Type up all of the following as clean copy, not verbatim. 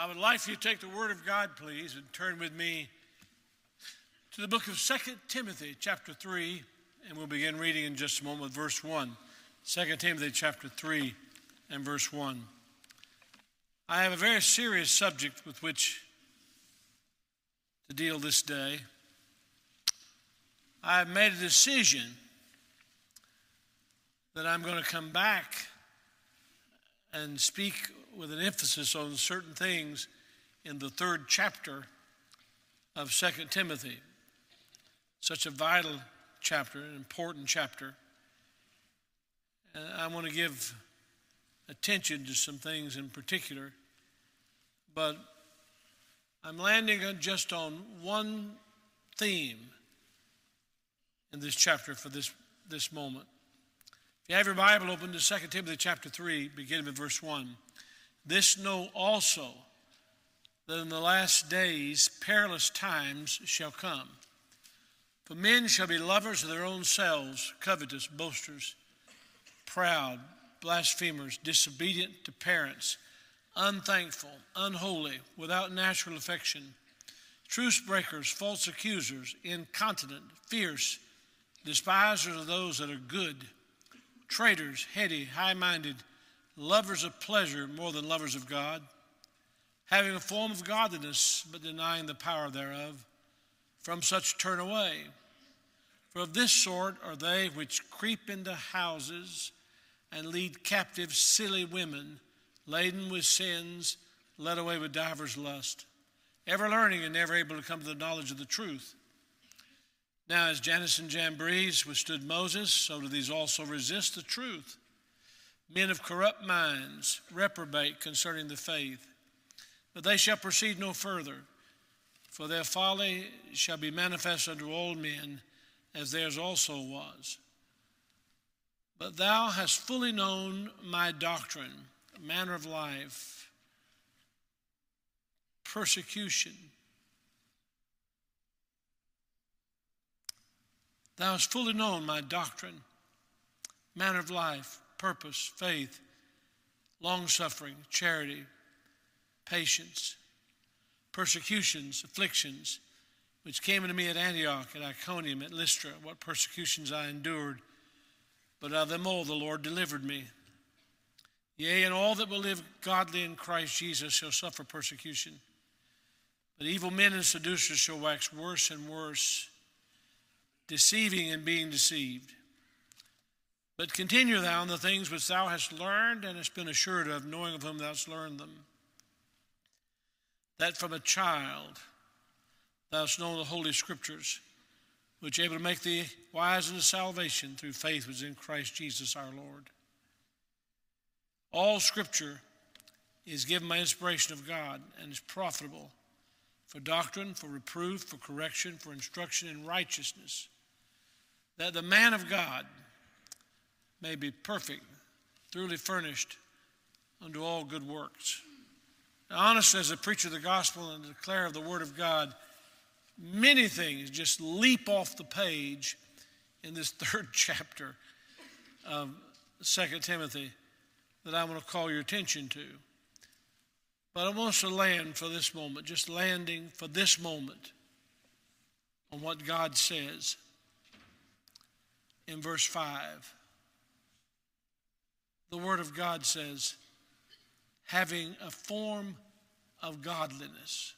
I would like for you to take the Word of God, please, and turn with me to the book of 2 Timothy, chapter 3, and we'll begin reading in just a moment with verse 1. 2 Timothy, chapter 3, and verse 1. I have a very serious subject with which to deal this day. I have made a decision that I'm going to come back and speak with an emphasis on certain things in the third chapter of 2 Timothy. Such a vital chapter, an important chapter. And I want to give attention to some things in particular, but I'm landing on just on one theme in this chapter for this moment. If you have your Bible open to 2 Timothy chapter 3, beginning with verse 1. This know also, that in the last days perilous times shall come. For men shall be lovers of their own selves, covetous, boasters, proud, blasphemers, disobedient to parents, unthankful, unholy, without natural affection, truce breakers, false accusers, incontinent, fierce, despisers of those that are good, traitors, heady, high-minded, lovers of pleasure more than lovers of God, having a form of godliness, but denying the power thereof. From such turn away. For of this sort are they which creep into houses and lead captive silly women, laden with sins, led away with divers lusts, ever learning and never able to come to the knowledge of the truth. Now as Jannes and Jambres withstood Moses, so do these also resist the truth. Men of corrupt minds reprobate concerning the faith. But they shall proceed no further, for their folly shall be manifest unto all men, as theirs also was. But thou hast fully known my doctrine, manner of life, persecution. Thou hast fully known my doctrine, manner of life, purpose, faith, long-suffering, charity, patience, persecutions, afflictions, which came unto me at Antioch, at Iconium, at Lystra, what persecutions I endured, but of them all the Lord delivered me. Yea, and all that will live godly in Christ Jesus shall suffer persecution. But evil men and seducers shall wax worse and worse, deceiving and being deceived. But continue thou in the things which thou hast learned and hast been assured of, knowing of whom thou hast learned them, that from a child thou hast known the holy scriptures, which are able to make thee wise unto salvation through faith which is in Christ Jesus our Lord. All scripture is given by inspiration of God and is profitable for doctrine, for reproof, for correction, for instruction in righteousness, that the man of God may be perfect, thoroughly furnished unto all good works. Now, honestly, as a preacher of the gospel and a declarer of the word of God, many things just leap off the page in this third chapter of 2 Timothy that I want to call your attention to. But I want us to land for this moment, just landing for this moment on what God says in verse 5. The Word of God says, having a form of godliness,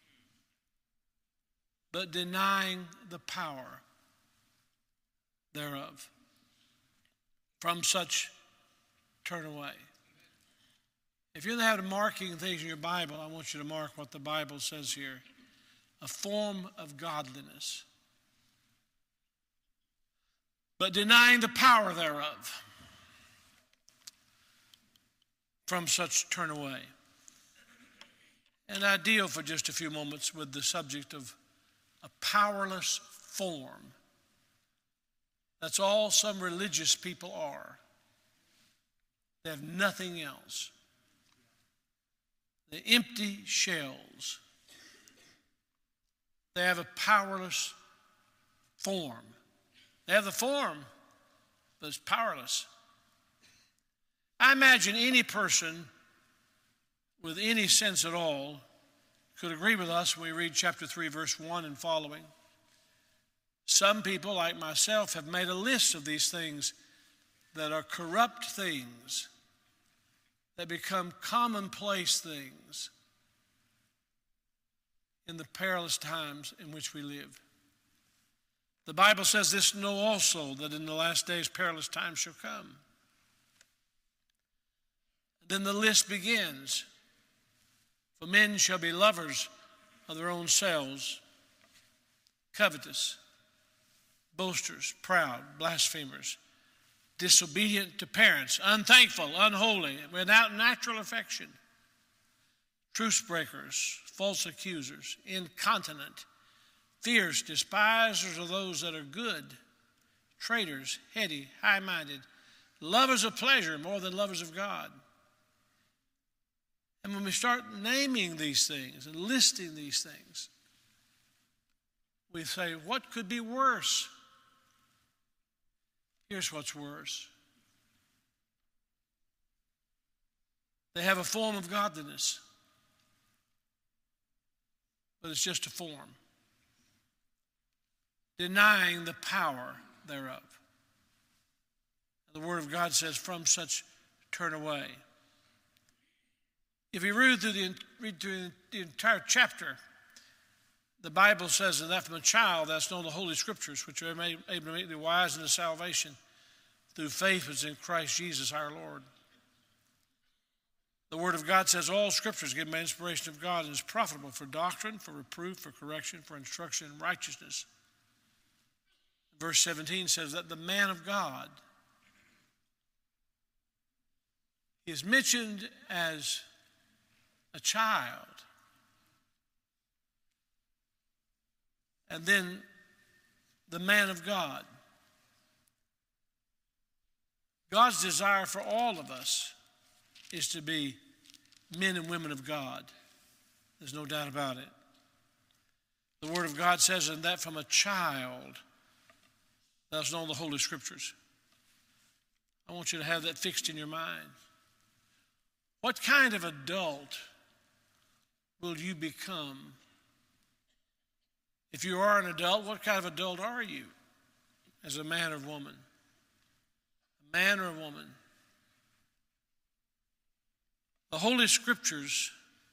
but denying the power thereof. From such turn away. If you're in the habit of marking things in your Bible, I want you to mark what the Bible says here. A form of godliness, but denying the power thereof. From such turn away. And I deal for just a few moments with the subject of a powerless form. That's all some religious people are. They have nothing else. They're empty shells. They have a powerless form. They have the form, but it's powerless. I imagine any person with any sense at all could agree with us when we read chapter 3, verse 1 and following. Some people, like myself, have made a list of these things that are corrupt things, that become commonplace things in the perilous times in which we live. The Bible says this, know also that in the last days perilous times shall come. Then the list begins. For men shall be lovers of their own selves, covetous, boasters, proud, blasphemers, disobedient to parents, unthankful, unholy, without natural affection, truce breakers, false accusers, incontinent, fierce, despisers of those that are good, traitors, heady, high-minded, lovers of pleasure more than lovers of God. And when we start naming these things and listing these things, we say, what could be worse? Here's what's worse. They have a form of godliness, but it's just a form, denying the power thereof. The Word of God says, from such turn away. If you read through the entire chapter, the Bible says that from a child that's known the Holy Scriptures, which are able to make thee wise unto salvation through faith which is in Christ Jesus our Lord. The Word of God says all Scripture is given by inspiration of God and is profitable for doctrine, for reproof, for correction, for instruction in righteousness. Verse 17 says that the man of God is mentioned as a child. And then the man of God. God's desire for all of us is to be men and women of God. There's no doubt about it. The Word of God says, and that from a child thou hast known the Holy Scriptures. I want you to have that fixed in your mind. What kind of adult will you become? If you are an adult, what kind of adult are you as a man or woman? A man or a woman? The Holy Scriptures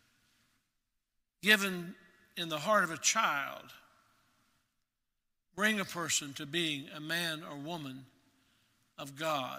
given in the heart of a child bring a person to being a man or woman of God.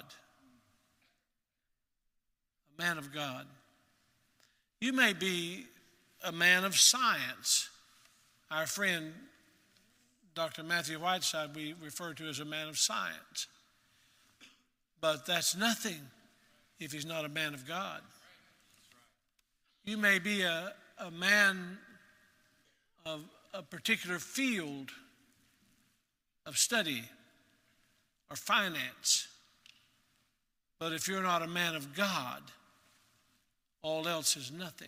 A man of God. You may be a man of science. Our friend, Dr. Matthew Whiteside, we refer to as a man of science. But that's nothing if he's not a man of God. You may be a man of a particular field of study or finance. But if you're not a man of God, all else is nothing.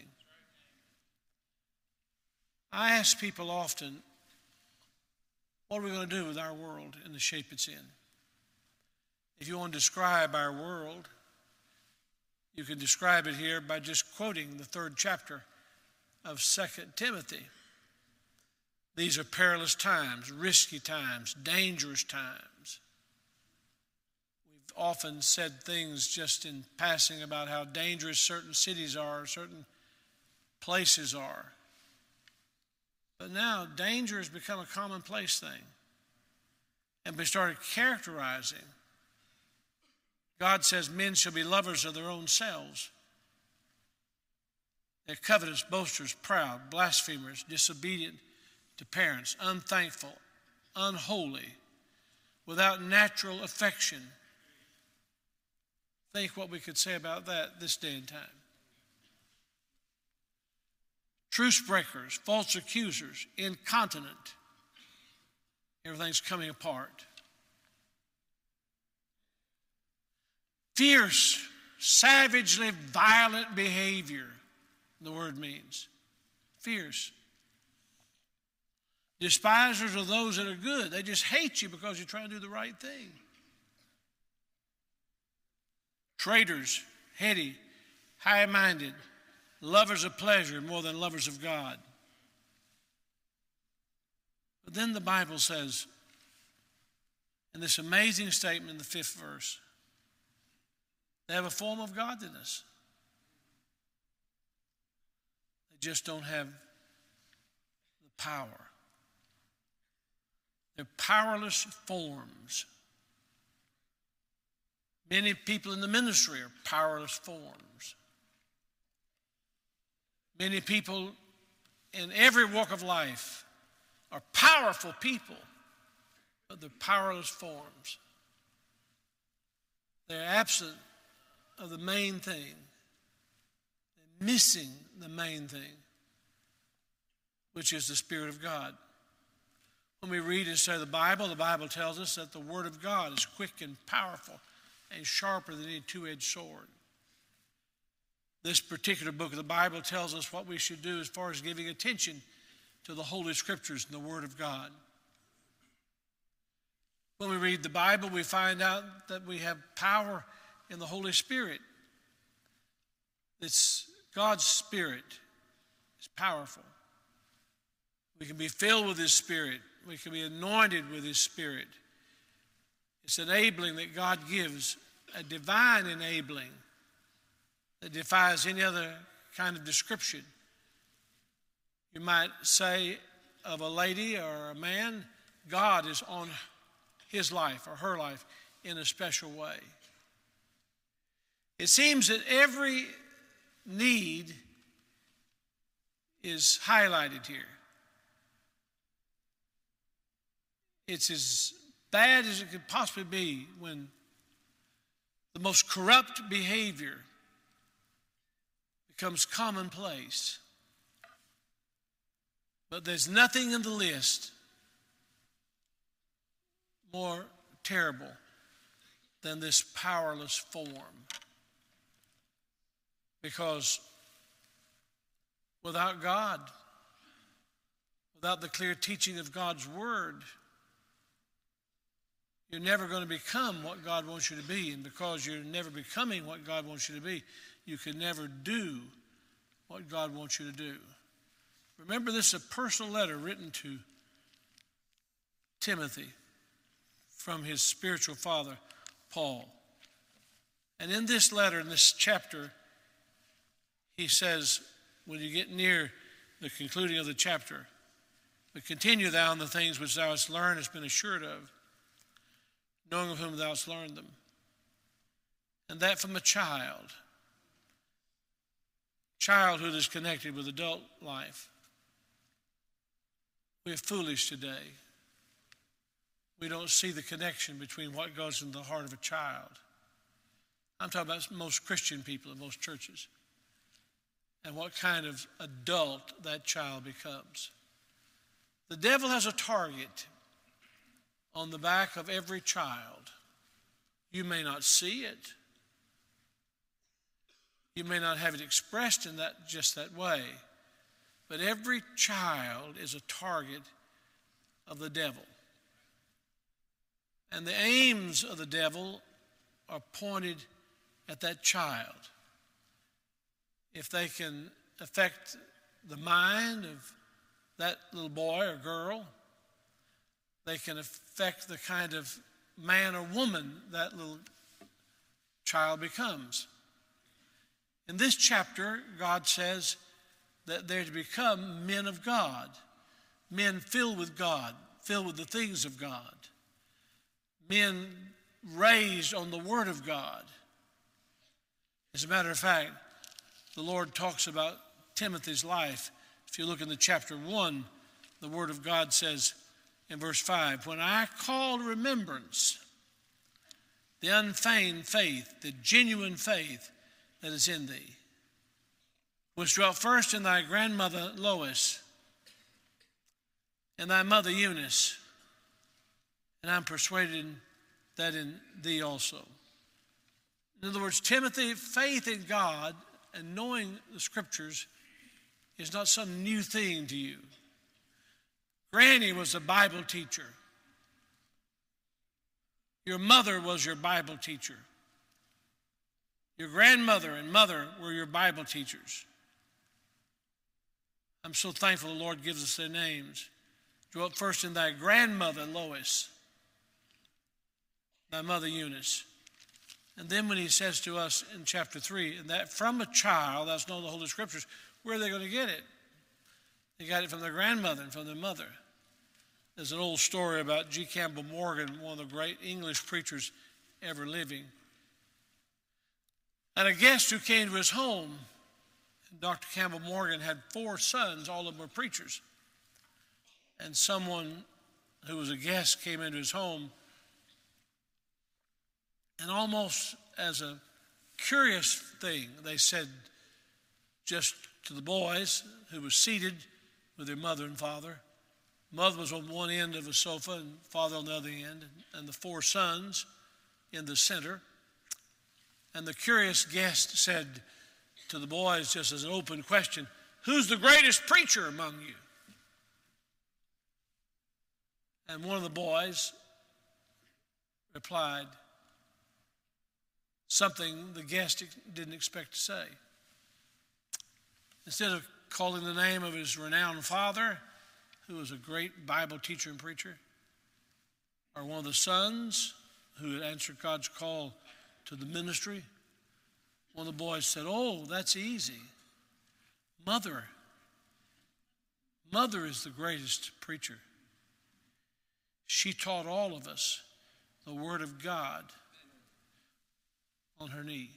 I ask people often, what are we going to do with our world in the shape it's in? If you want to describe our world, you can describe it here by just quoting the 3rd chapter of 2 Timothy. These are perilous times, risky times, dangerous times. We've often said things just in passing about how dangerous certain cities are, certain places are. But now danger has become a commonplace thing. And we started characterizing. God says men shall be lovers of their own selves. They're covetous, boasters, proud, blasphemers, disobedient to parents, unthankful, unholy, without natural affection. Think what we could say about that this day and time. Truce breakers, false accusers, incontinent. Everything's coming apart. Fierce, savagely violent behavior, the word means. Fierce. Despisers of those that are good. They just hate you because you're trying to do the right thing. Traitors, heady, high-minded, lovers of pleasure more than lovers of God. But then the Bible says, in this amazing statement in the 5th verse, they have a form of godliness. They just don't have the power. They're powerless forms. Many people in the ministry are powerless forms. Many people in every walk of life are powerful people, but they're powerless forms. They're absent of the main thing. They're missing the main thing, which is the Spirit of God. When we read and study the Bible tells us that the Word of God is quick and powerful and sharper than any two-edged sword. This particular book of the Bible tells us what we should do as far as giving attention to the Holy Scriptures and the Word of God. When we read the Bible, we find out that we have power in the Holy Spirit. It's God's Spirit. It's powerful. We can be filled with His Spirit. We can be anointed with His Spirit. It's enabling that God gives, a divine enabling that defies any other kind of description. You might say of a lady or a man, God is on his life or her life in a special way. It seems that every need is highlighted here. It's as bad as it could possibly be when the most corrupt behavior becomes commonplace. But there's nothing in the list more terrible than this powerless form. Because without God, without the clear teaching of God's Word, you're never going to become what God wants you to be. And because you're never becoming what God wants you to be, you can never do what God wants you to do. Remember, this is a personal letter written to Timothy from his spiritual father, Paul. And in this letter, in this chapter, he says, when you get near the concluding of the chapter, but continue thou in the things which thou hast learned, hast been assured of, knowing of whom thou hast learned them, and that from a childhood is connected with adult life. We're foolish today. We don't see the connection between what goes into the heart of a child. I'm talking about most Christian people in most churches, and what kind of adult that child becomes. The devil has a target on the back of every child. You may not see it. You may not have it expressed in just that way. But every child is a target of the devil. And the aims of the devil are pointed at that child. If they can affect the mind of that little boy or girl, they can affect the kind of man or woman that little child becomes. In this chapter, God says that they're to become men of God, men filled with God, filled with the things of God, men raised on the Word of God. As a matter of fact, the Lord talks about Timothy's life. If you look in the chapter 1, the Word of God says in verse 5, when I call to remembrance the unfeigned faith, the genuine faith that is in thee, which dwelt first in thy grandmother Lois and thy mother Eunice, and I'm persuaded that in thee also. In other words, Timothy, faith in God and knowing the Scriptures is not some new thing to you. Granny was a Bible teacher. Your mother was your Bible teacher. Your grandmother and mother were your Bible teachers. I'm so thankful the Lord gives us their names. Dwelt first in thy grandmother, Lois, thy mother, Eunice. And then when he says to us in chapter 3, and that from a child, that's known the Holy Scriptures, where are they going to get it? They got it from their grandmother and from their mother. There's an old story about G. Campbell Morgan, one of the great English preachers ever living. And a guest who came to his home, Dr. Campbell Morgan had 4 sons, all of them were preachers. And someone who was a guest came into his home, and almost as a curious thing, they said just to the boys who were seated with their mother and father. Mother was on one end of a sofa and father on the other end, and the 4 sons in the center. And the curious guest said to the boys, just as an open question, "Who's the greatest preacher among you?" And one of the boys replied something the guest didn't expect to say. Instead of calling the name of his renowned father, who was a great Bible teacher and preacher, or one of the sons who had answered God's call to the ministry, one of the boys said, "Oh, that's easy. Mother. Mother is the greatest preacher. She taught all of us the Word of God on her knee.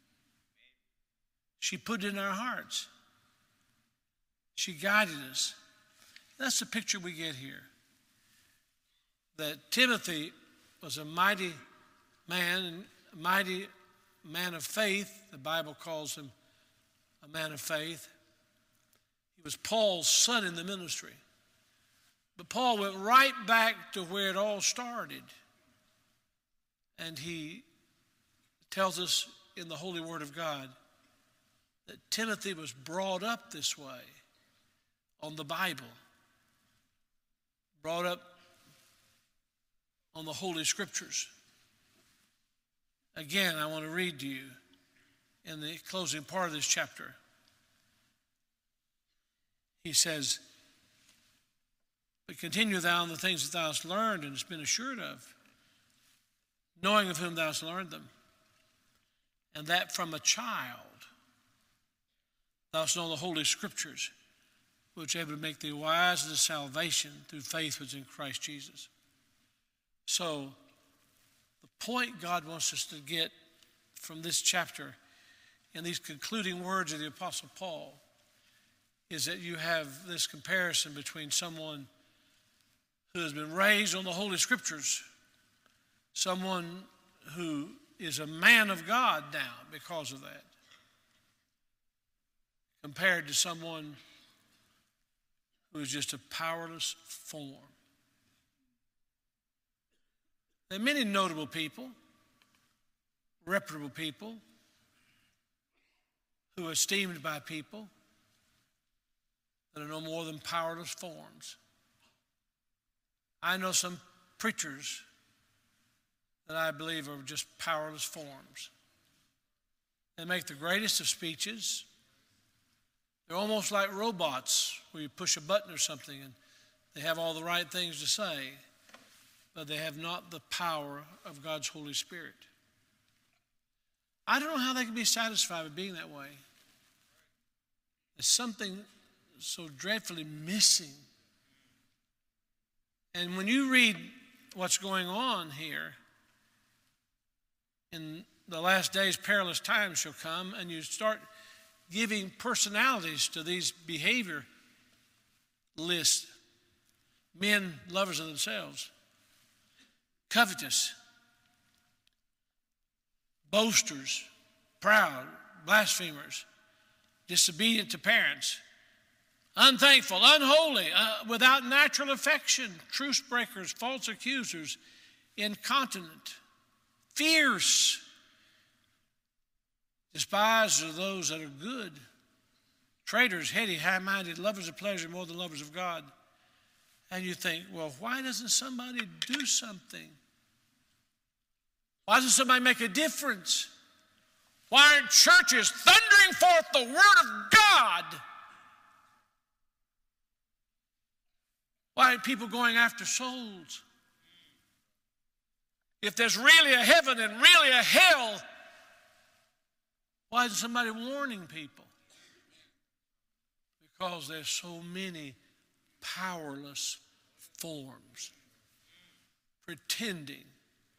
She put it in our hearts. She guided us." That's the picture we get here. That Timothy was a mighty man, a mighty man of faith. The Bible calls him a man of faith. He was Paul's son in the ministry. But Paul went right back to where it all started. And he tells us in the Holy Word of God that Timothy was brought up this way on the Bible, brought up on the Holy Scriptures. Again, I want to read to you in the closing part of this chapter. He says, "But continue thou in the things that thou hast learned and hast been assured of, knowing of whom thou hast learned them, and that from a child thou hast known the Holy Scriptures, which are able to make thee wise unto salvation through faith which is in Christ Jesus." So, the point God wants us to get from this chapter in these concluding words of the Apostle Paul is that you have this comparison between someone who has been raised on the Holy Scriptures, someone who is a man of God now because of that, compared to someone who is just a powerless form. There are many notable people, reputable people, who are esteemed by people that are no more than powerless forms. I know some preachers that I believe are just powerless forms. They make the greatest of speeches. They're almost like robots where you push a button or something and they have all the right things to say, but they have not the power of God's Holy Spirit. I don't know how they can be satisfied with being that way. There's something so dreadfully missing. And when you read what's going on here, in the last days perilous times shall come, and you start giving personalities to these behavior lists. Men, lovers of themselves, covetous, boasters, proud, blasphemers, disobedient to parents, unthankful, unholy, without natural affection, truce breakers, false accusers, incontinent, fierce, despised are those that are good, traitors, heady, high-minded, lovers of pleasure more than lovers of God. And you think, well, why doesn't somebody do something? Why doesn't somebody make a difference? Why aren't churches thundering forth the Word of God? Why are people going after souls? If there's really a heaven and really a hell, why isn't somebody warning people? Because there's so many powerless forms pretending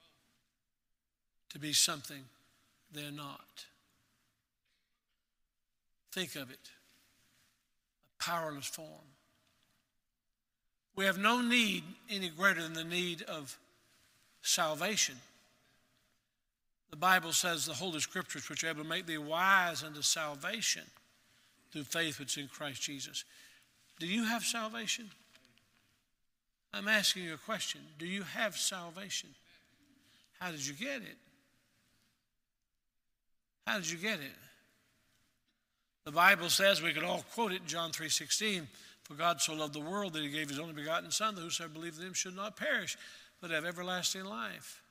to be something they're not. Think of it, a powerless form. We have no need any greater than the need of salvation. The Bible says the Holy Scriptures, which are able to make thee wise unto salvation through faith which is in Christ Jesus. Do you have salvation? I'm asking you a question. Do you have salvation? How did you get it? How did you get it? The Bible says, we could all quote it, John 3:16, for God so loved the world that he gave his only begotten Son, that whosoever believes in him should not perish, but have everlasting life.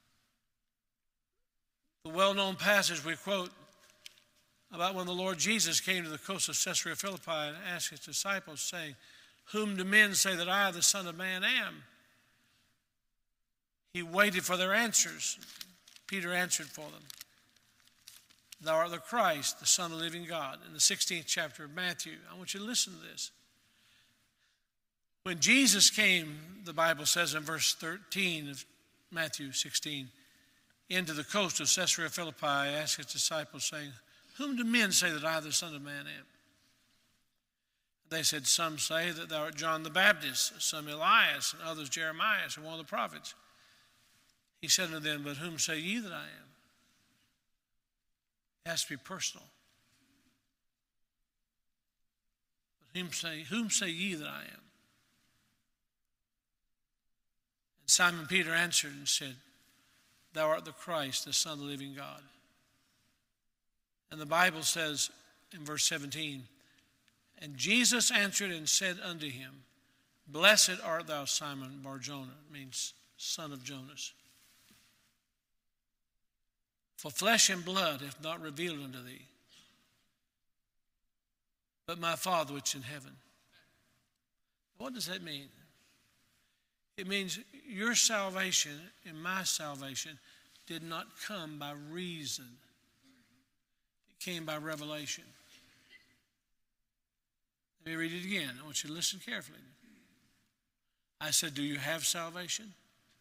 The well-known passage we quote about when the Lord Jesus came to the coast of Caesarea Philippi and asked his disciples, saying, whom do men say that I, the Son of Man, am? He waited for their answers. Peter answered for them. Thou art the Christ, the Son of the living God. In the 16th chapter of Matthew, I want you to listen to this. When Jesus came, the Bible says in verse 13 of Matthew 16, into the coast of Caesarea Philippi, asked his disciples, saying, whom do men say that I, the Son of Man, am? They said, some say that thou art John the Baptist, some Elias, and others Jeremiah, or one of the prophets. He said unto them, but whom say ye that I am? It has to be personal. But whom say ye that I am? And Simon Peter answered and said, thou art the Christ, the Son of the living God. And the Bible says in verse 17, and Jesus answered and said unto him, blessed art thou, Simon Bar-Jonah, means son of Jonas. For flesh and blood hath not revealed unto thee, but my Father which is in heaven. What does that mean? It means your salvation and my salvation did not come by reason. It came by revelation. Let me read it again. I want you to listen carefully. I said, do you have salvation?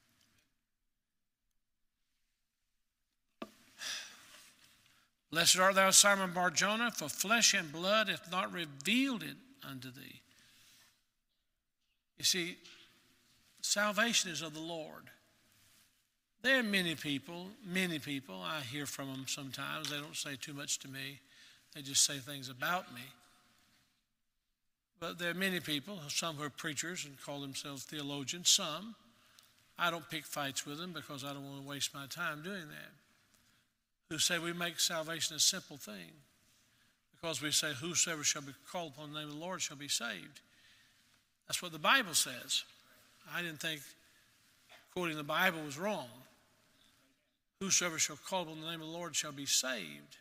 Blessed art thou, Simon Bar-Jonah, for flesh and blood hath not revealed it unto thee. You see, salvation is of the Lord. There are many people, I hear from them sometimes. They don't say too much to me. They just say things about me. But there are many people, some who are preachers and call themselves theologians, some. I don't pick fights with them because I don't want to waste my time doing that. Who say we make salvation a simple thing because we say whosoever shall be called upon the name of the Lord shall be saved. That's what the Bible says. I didn't think quoting the Bible was wrong. Whosoever shall call upon the name of the Lord shall be saved.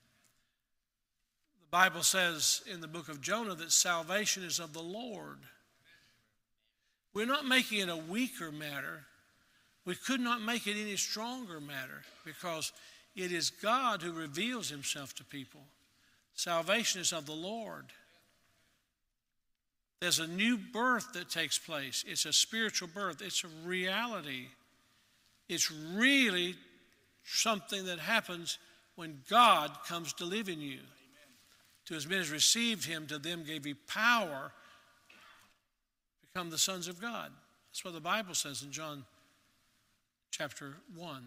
The Bible says in the book of Jonah that salvation is of the Lord. We're not making it a weaker matter. We could not make it any stronger matter because it is God who reveals himself to people. Salvation is of the Lord. There's a new birth that takes place. It's a spiritual birth. It's a reality. It's really something that happens when God comes to live in you. To as many as received him, to them gave he power to become the sons of God. That's what the Bible says in John chapter 1.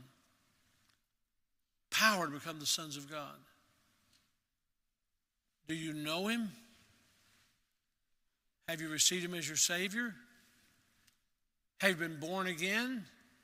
Power to become the sons of God. Do you know him? Have you received him as your Savior? Have you been born again?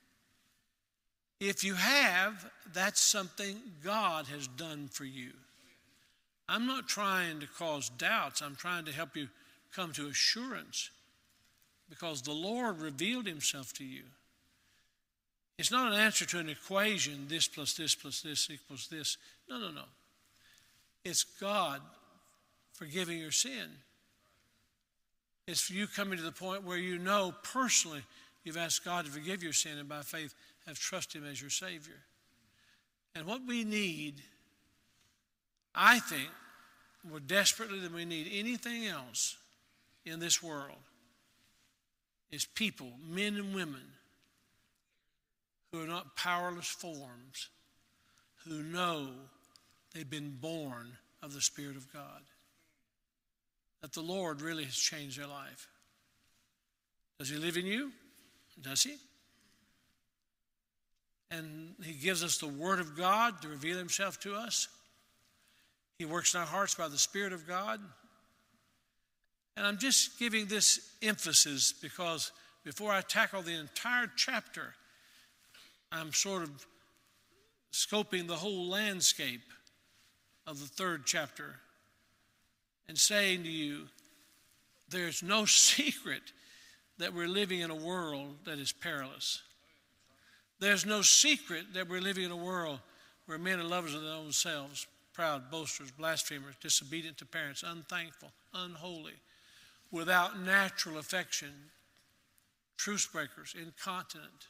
If you have, that's something God has done for you. I'm not trying to cause doubts. I'm trying to help you come to assurance because the Lord revealed himself to you. It's not an answer to an equation, this plus this plus this equals this. No. It's God forgiving your sin. It's for you coming to the point where you know personally you've asked God to forgive your sin and by faith have trusted Him as your Savior. And what we need, I think, more desperately than we need anything else in this world, is people, men and women, who are not powerless forms, who know they've been born of the Spirit of God, that the Lord really has changed their life. Does He live in you? Does He? And He gives us the Word of God to reveal Himself to us. He works in our hearts by the Spirit of God. And I'm just giving this emphasis because before I tackle the entire chapter, I'm sort of scoping the whole landscape of the third chapter and saying to you, there's no secret that we're living in a world that is perilous. There's no secret that we're living in a world where men are lovers of their own selves, proud, boasters, blasphemers, disobedient to parents, unthankful, unholy, without natural affection, truce breakers, incontinent,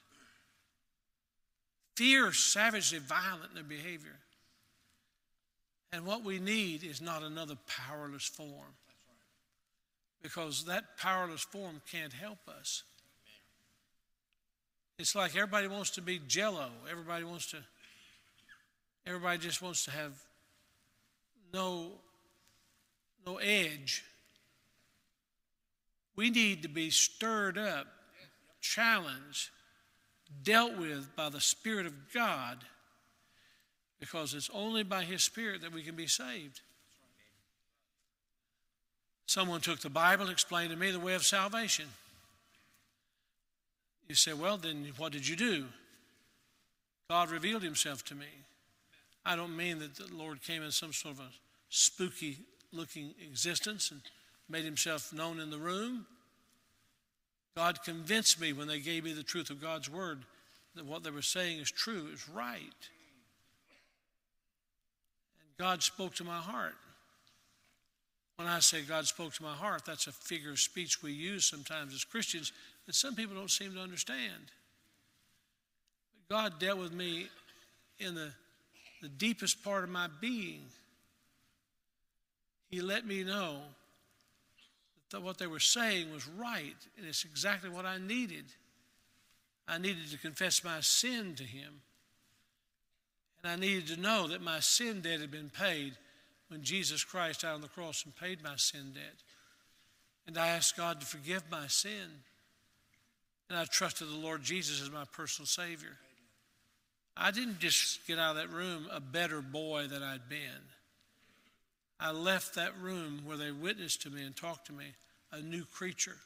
fierce, savagely violent in their behavior. And what we need is not another powerless form. Because that powerless form can't help us. It's like everybody wants to be Jello. Everybody just wants to have no edge. We need to be stirred up, challenged, dealt with by the Spirit of God, because it's only by His Spirit that we can be saved. Someone took the Bible and explained to me the way of salvation. You say, well, then what did you do? God revealed Himself to me. I don't mean that the Lord came in some sort of a spooky-looking existence and made Himself known in the room. God convinced me when they gave me the truth of God's Word that what they were saying is true, is right. And God spoke to my heart. When I say God spoke to my heart, that's a figure of speech we use sometimes as Christians that some people don't seem to understand. But God dealt with me in the deepest part of my being. He let me know that what they were saying was right, and it's exactly what I needed. I needed to confess my sin to Him. And I needed to know that my sin debt had been paid when Jesus Christ died on the cross and paid my sin debt. And I asked God to forgive my sin. And I trusted the Lord Jesus as my personal Savior. I didn't just get out of that room a better boy than I'd been. I left that room where they witnessed to me and talked to me, a new creature.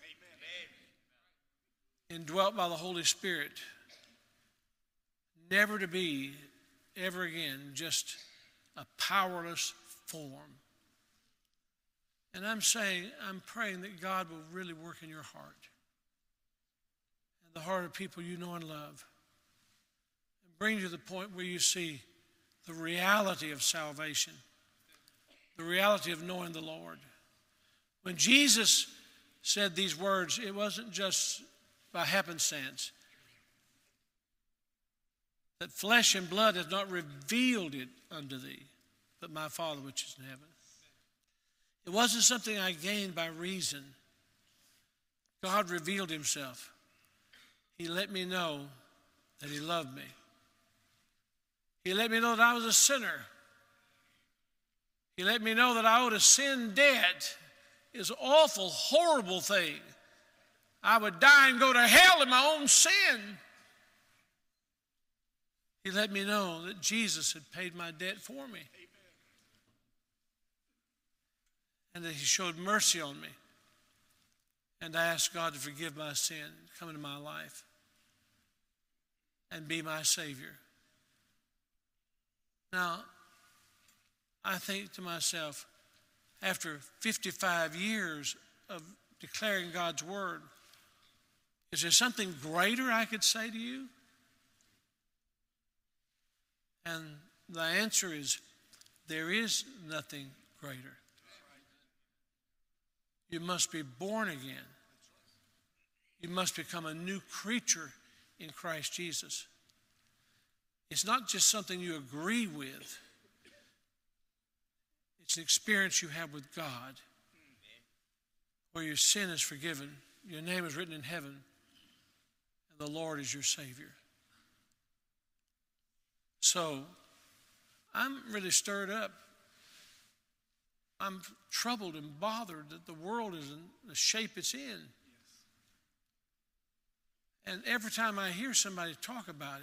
Indwelt by the Holy Spirit. Never to be, ever again, just a powerless form. And I'm praying that God will really work in your heart and the heart of people you know and love, and bring you to the point where you see the reality of salvation, the reality of knowing the Lord. When Jesus said these words, it wasn't just by happenstance. That flesh and blood has not revealed it unto thee, but my Father which is in heaven. It wasn't something I gained by reason. God revealed Himself. He let me know that He loved me. He let me know that I was a sinner. He let me know that I owed a sin debt. It's an awful, horrible thing. I would die and go to hell in my own sin. He let me know that Jesus had paid my debt for me. And that He showed mercy on me. And I asked God to forgive my sin, come into my life, and be my Savior. Now, I think to myself, after 55 years of declaring God's Word, is there something greater I could say to you? And the answer is, there is nothing greater. You must be born again. You must become a new creature in Christ Jesus. It's not just something you agree with. It's an experience you have with God where your sin is forgiven, your name is written in heaven, and the Lord is your Savior. So, I'm really stirred up. I'm troubled and bothered that the world is in the shape it's in. And every time I hear somebody talk about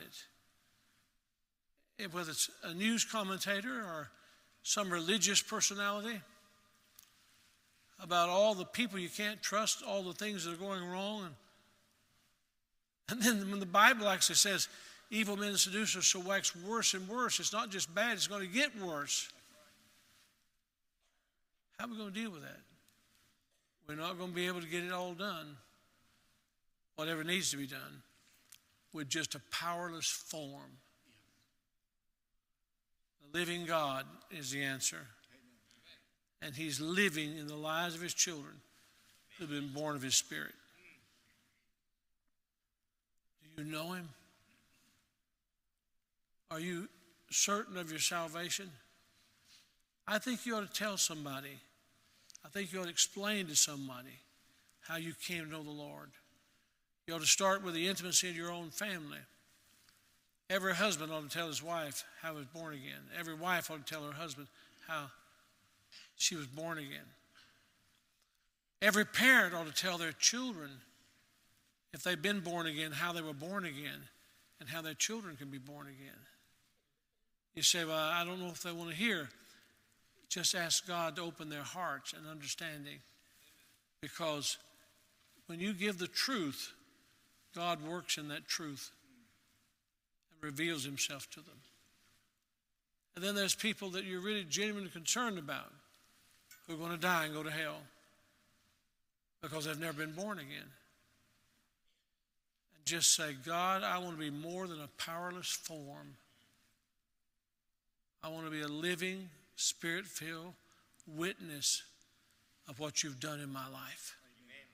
it, whether it's a news commentator or some religious personality, about all the people you can't trust, all the things that are going wrong. And then when the Bible actually says, evil men and seducers shall wax worse and worse, it's not just bad, it's going to get worse. How are we going to deal with that? We're not going to be able to get it all done, whatever needs to be done, with just a powerless form. The living God is the answer. And he's living in the lives of his children who have been born of his Spirit. Do you know him? Are you certain of your salvation? I think you ought to tell somebody. I think you ought to explain to somebody how you came to know the Lord. You ought to start with the intimacy of your own family. Every husband ought to tell his wife how he was born again. Every wife ought to tell her husband how she was born again. Every parent ought to tell their children, if they've been born again, how they were born again and how their children can be born again. You say, well, I don't know if they want to hear. Just ask God to open their hearts and understanding. Because when you give the truth, God works in that truth and reveals himself to them. And then there's people that you're really genuinely concerned about who are going to die and go to hell because they've never been born again. And just say, God, I want to be more than a powerless form. I want to be a living, Spirit-filled witness of what you've done in my life. Amen.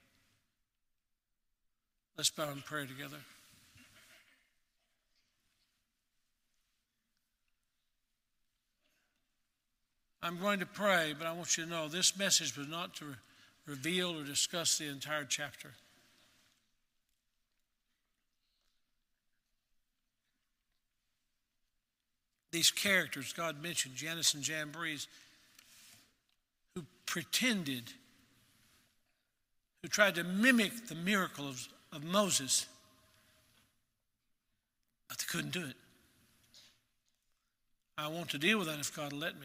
Let's bow and pray together. I'm going to pray, but I want you to know this message was not to reveal or discuss the entire chapter. These characters God mentioned, Jannes and Jambres, who pretended, who tried to mimic the miracle of Moses, but they couldn't do it. I want to deal with that if God will let me.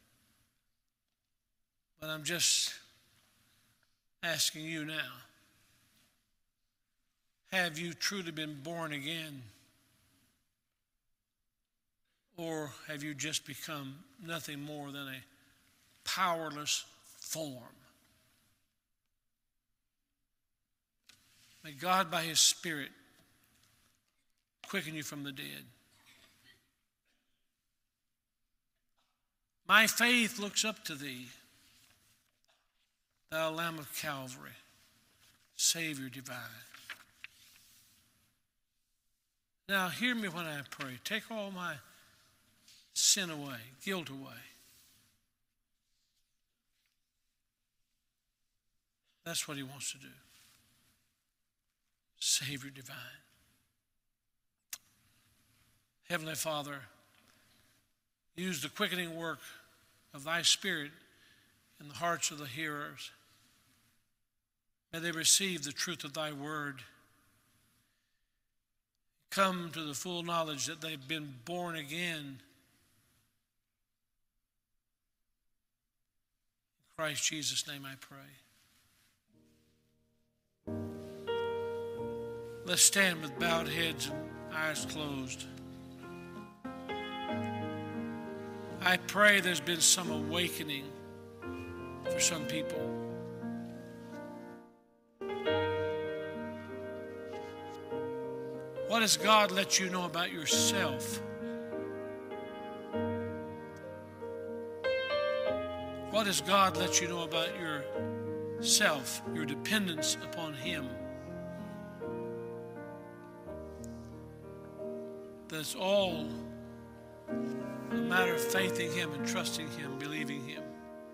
But I'm just asking you now, have you truly been born again? Or have you just become nothing more than a powerless form? May God, by his Spirit, quicken you from the dead. My faith looks up to thee, thou Lamb of Calvary, Savior divine. Now hear me when I pray. Take all my sin away, guilt away. That's what he wants to do. Savior divine. Heavenly Father, use the quickening work of thy Spirit in the hearts of the hearers. May they receive the truth of thy word. Come to the full knowledge that they've been born again. In Christ Jesus' name I pray. Let's stand with bowed heads and eyes closed. I pray there's been some awakening for some people. What has God let you know about yourself? What has God let you know about your self, your dependence upon Him. That's all a matter of faith in Him and trusting Him, believing Him.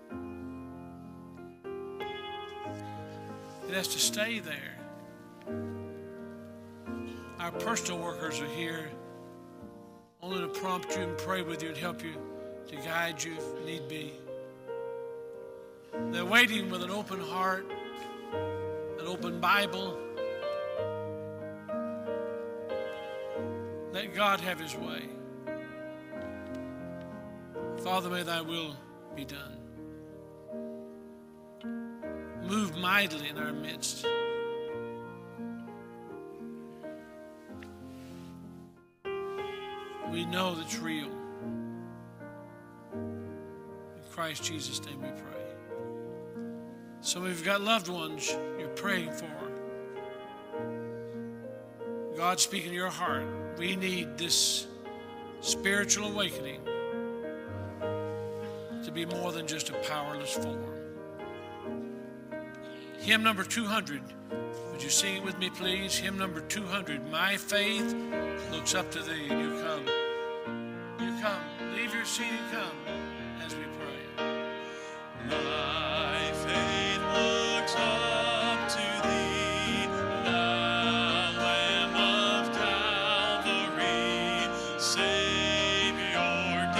It has to stay there. Our personal workers are here only to prompt you and pray with you and help you, to guide you if need be. They're waiting with an open heart, an open Bible. Let God have His way. Father, may Thy will be done. Move mightily in our midst. We know that's real. In Christ Jesus' name we pray. Some of you've got loved ones you're praying for. God speaking to your heart. We need this spiritual awakening to be more than just a powerless form. Hymn number 200. Would you sing it with me, please? Hymn number 200. My faith looks up to Thee. And you come. You come. Leave your seat and come as we pray. My faith looks up to Thee, Thou Lamb of Calvary, Savior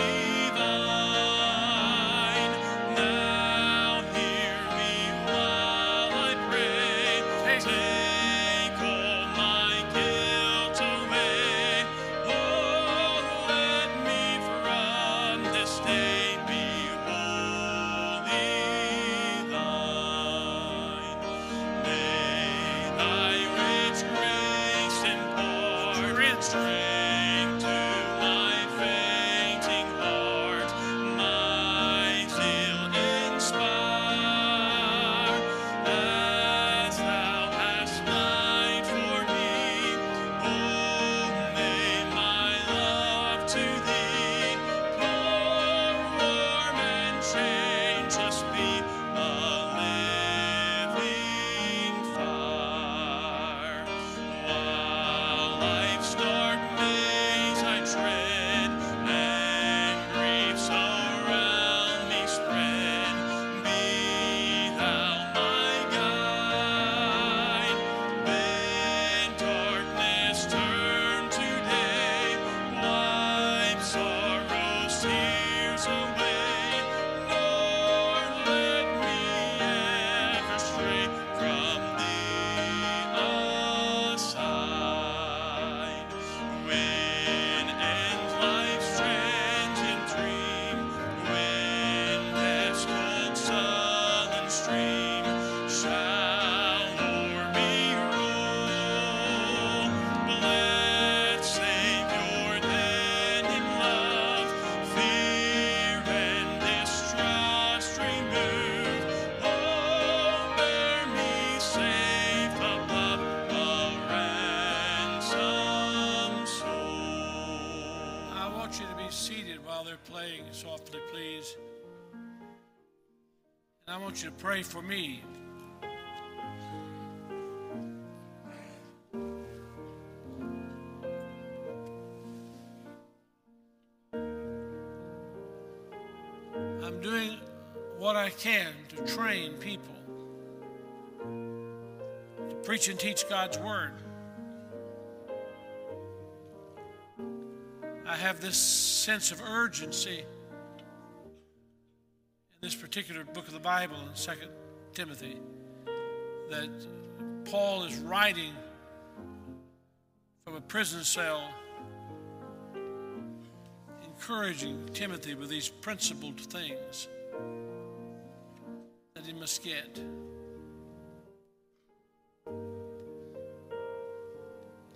divine. Now hear me while I pray. Take all my guilt away. Oh, let me from this day be wholly Thine. May Thy rich grace impart strength to my fainting heart, my zeal inspire, as Thou hast died for me. Oh, may my love to Thee pour warm and changeless be a living fire. While life's dark maze I tread, and griefs around me spread, be Thou my guide. Bid darkness turn to day, wipe sorrow's tears away, nor let me ever stray from Thee aside. When ends life's transient dream, when death's cold sullen stream shall o'er me roll, let Savior then in love, fear and distrust remove. Oh, bear me safe above a ransomed soul. I want you to be seated while they're playing softly, please. And I want you to pray for me. I'm doing what I can to train people to preach and teach God's Word. I have this sense of urgency in this particular book of the Bible in 2 Timothy that Paul is writing from a prison cell, encouraging Timothy with these principled things that he must get.